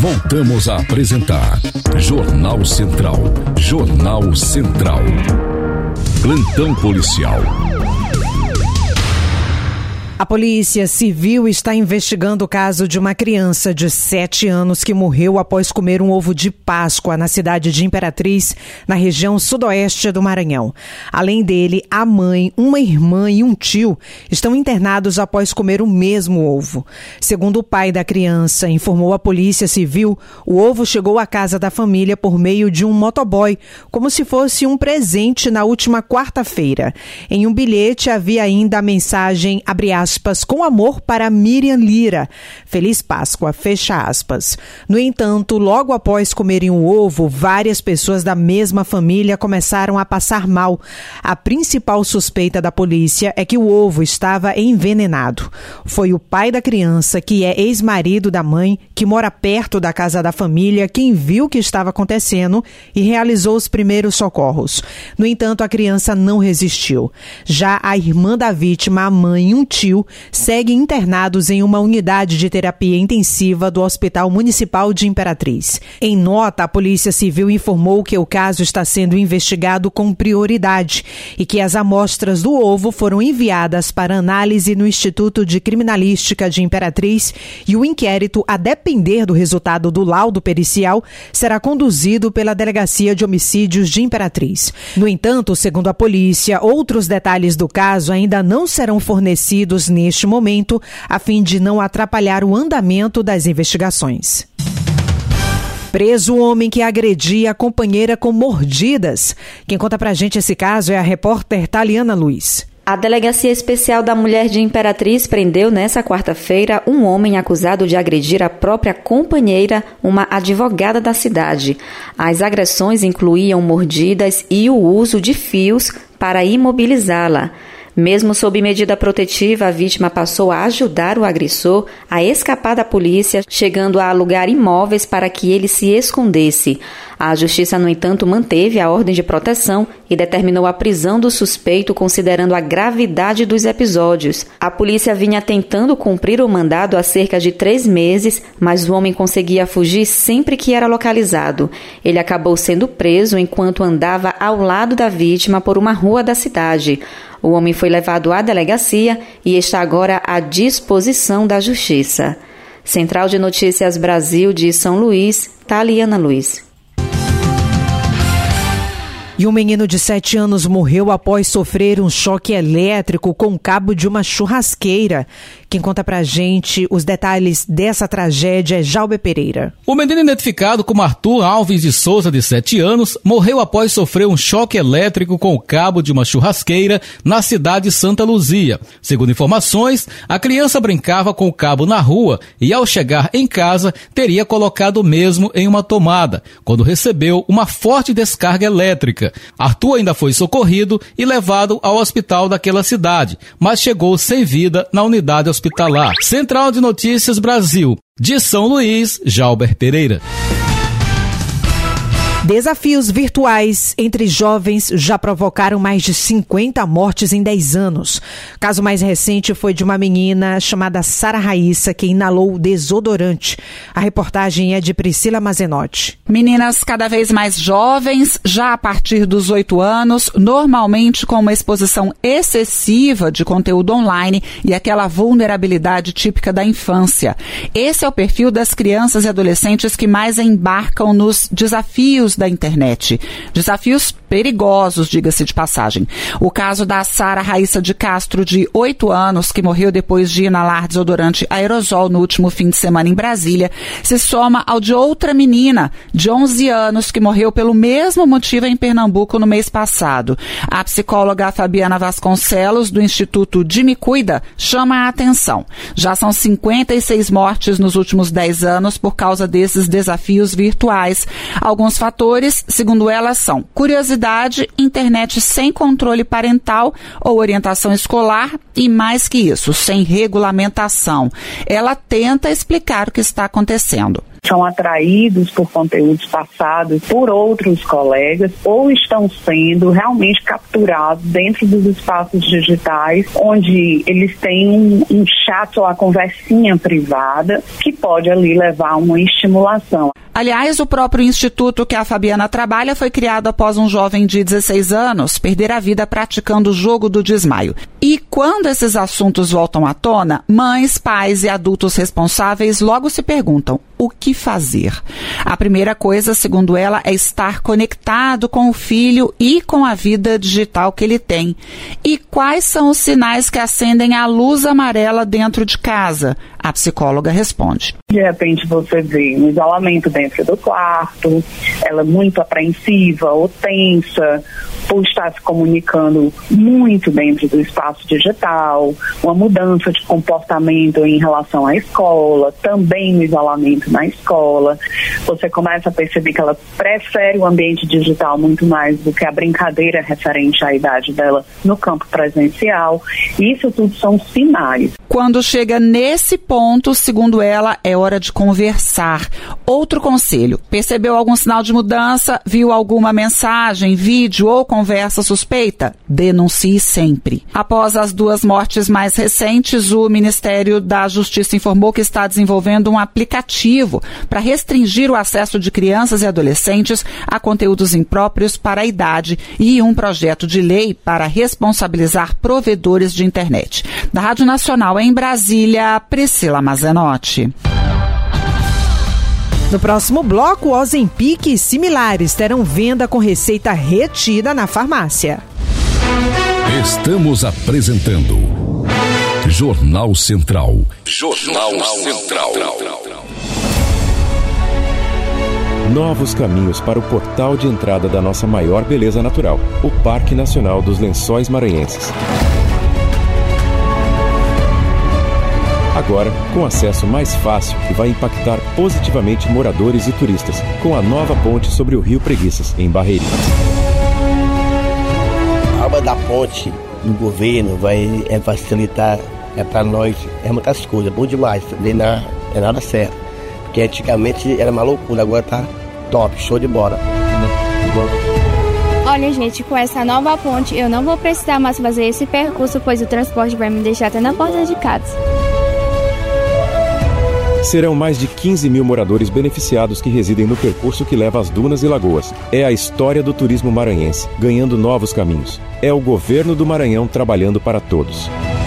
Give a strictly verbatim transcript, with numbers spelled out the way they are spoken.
Voltamos a apresentar Jornal Central. Jornal Central. Plantão policial. A Polícia Civil está investigando o caso de uma criança de sete anos que morreu após comer um ovo de Páscoa na cidade de Imperatriz, na região sudoeste do Maranhão. Além dele, a mãe, uma irmã e um tio estão internados após comer o mesmo ovo. Segundo o pai da criança, informou a Polícia Civil, o ovo chegou à casa da família por meio de um motoboy, como se fosse um presente na última quarta-feira. Em um bilhete havia ainda a mensagem, abre aspas, com amor para Miriam Lira. Feliz Páscoa, fecha aspas. No entanto, logo após comerem o ovo, várias pessoas da mesma família começaram a passar mal. A principal suspeita da polícia é que o ovo estava envenenado. Foi o pai da criança, que é ex-marido da mãe, que mora perto da casa da família, quem viu o que estava acontecendo e realizou os primeiros socorros. No entanto, a criança não resistiu. Já a irmã da vítima, a mãe e um tio seguem internados em uma unidade de terapia intensiva do Hospital Municipal de Imperatriz. Em nota, a Polícia Civil informou que o caso está sendo investigado com prioridade e que as amostras do ovo foram enviadas para análise no Instituto de Criminalística de Imperatriz e o inquérito, a depender do resultado do laudo pericial, será conduzido pela Delegacia de Homicídios de Imperatriz. No entanto, segundo a polícia, outros detalhes do caso ainda não serão fornecidos neste momento, a fim de não atrapalhar o andamento das investigações. Preso o homem que agredia a companheira com mordidas. Quem conta pra gente esse caso é a repórter Taliana Luiz. A Delegacia Especial da Mulher de Imperatriz prendeu nesta quarta-feira um homem acusado de agredir a própria companheira, uma advogada da cidade. As agressões incluíam mordidas e o uso de fios para imobilizá-la. Mesmo sob medida protetiva, a vítima passou a ajudar o agressor a escapar da polícia, chegando a alugar imóveis para que ele se escondesse. A Justiça, no entanto, manteve a ordem de proteção e determinou a prisão do suspeito, considerando a gravidade dos episódios. A polícia vinha tentando cumprir o mandado há cerca de três meses, mas o homem conseguia fugir sempre que era localizado. Ele acabou sendo preso enquanto andava ao lado da vítima por uma rua da cidade. O homem foi levado à delegacia e está agora à disposição da Justiça. Central de Notícias Brasil de São Luís, Taliana Luiz. E um menino de sete anos morreu após sofrer um choque elétrico com o cabo de uma churrasqueira. Quem conta pra gente os detalhes dessa tragédia é Jalber Pereira. O menino, identificado como Arthur Alves de Souza, de sete anos, morreu após sofrer um choque elétrico com o cabo de uma churrasqueira na cidade de Santa Luzia. Segundo informações, a criança brincava com o cabo na rua e, ao chegar em casa, teria colocado o mesmo em uma tomada, quando recebeu uma forte descarga elétrica. Arthur ainda foi socorrido e levado ao hospital daquela cidade, mas chegou sem vida na unidade hospitalar. Central de Notícias Brasil, de São Luís, Jalber Pereira. Desafios virtuais entre jovens já provocaram mais de cinquenta mortes em dez anos. O caso mais recente foi de uma menina chamada Sara Raíssa, que inalou desodorante. A reportagem é de Priscila Mazenotti. Meninas cada vez mais jovens, já a partir dos oito anos, normalmente com uma exposição excessiva de conteúdo online e aquela vulnerabilidade típica da infância. Esse é o perfil das crianças e adolescentes que mais embarcam nos desafios da internet. Desafios perigosos, diga-se de passagem. O caso da Sara Raíssa de Castro, de oito anos, que morreu depois de inalar desodorante aerosol no último fim de semana em Brasília, se soma ao de outra menina, de onze anos, que morreu pelo mesmo motivo em Pernambuco no mês passado. A psicóloga Fabiana Vasconcelos, do Instituto De Me Cuida, chama a atenção. Já são cinquenta e seis mortes nos últimos dez anos por causa desses desafios virtuais. Alguns fatores, segundo ela, são curiosidade, internet sem controle parental ou orientação escolar e, mais que isso, sem regulamentação. Ela tenta explicar o que está acontecendo. são atraídos por conteúdos passados por outros colegas ou estão sendo realmente capturados dentro dos espaços digitais, onde eles têm um, um chat ou a conversinha privada que pode ali levar a uma estimulação. Aliás, o próprio instituto que a Fabiana trabalha foi criado após um jovem de dezesseis anos perder a vida praticando o jogo do desmaio. E quando esses assuntos voltam à tona, mães, pais e adultos responsáveis logo se perguntam: o que fazer? A primeira coisa, segundo ela, é estar conectado com o filho e com a vida digital que ele tem. E quais são os sinais que acendem a luz amarela dentro de casa? A psicóloga responde. De repente você vê um isolamento dentro do quarto, ela muito apreensiva ou tensa, por estar se comunicando muito dentro do espaço digital, uma mudança de comportamento em relação à escola, também o isolamento na escola. Você começa a perceber que ela prefere o ambiente digital muito mais do que a brincadeira referente à idade dela no campo presencial. Isso tudo são sinais. Quando chega nesse ponto, segundo ela, é hora de conversar. Outro conselho: percebeu algum sinal de mudança? Viu alguma mensagem, vídeo ou conversa suspeita? Denuncie sempre. Após as duas mortes mais recentes, o Ministério da Justiça informou que está desenvolvendo um aplicativo para restringir o acesso de crianças e adolescentes a conteúdos impróprios para a idade e um projeto de lei para responsabilizar provedores de internet. Da Rádio Nacional em Brasília, Priscila Mazenotti. No próximo bloco, Ozempic e similares terão venda com receita retida na farmácia. Estamos apresentando Jornal Central. Jornal Central. Novos caminhos para o portal de entrada da nossa maior beleza natural, o Parque Nacional dos Lençóis Maranhenses. Agora, com acesso mais fácil que vai impactar positivamente moradores e turistas, com a nova ponte sobre o Rio Preguiças, em Barreirinhas. A obra da ponte do governo vai é, facilitar é, para nós é muitas coisas, bom demais, também não é nada certo. Porque antigamente era uma loucura, agora tá top, show de bola. Olha, gente, com essa nova ponte eu não vou precisar mais fazer esse percurso, pois o transporte vai me deixar até na porta de casa. Serão mais de quinze mil moradores beneficiados que residem no percurso que leva às dunas e lagoas. É a história do turismo maranhense, ganhando novos caminhos. É o governo do Maranhão trabalhando para todos.